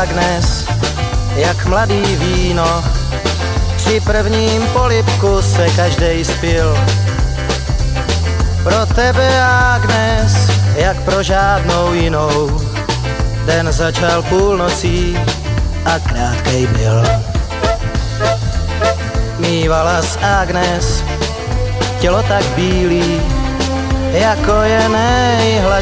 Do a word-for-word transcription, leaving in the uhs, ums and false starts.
Agnes, jak mladý víno. Při prvním polibku se každej spil. Pro tebe, Agnes, jak pro žádnou jinou. Den začal půlnocí a krátkej byl. Mívala s Agnes tělo tak bílý, jako je nejhladší.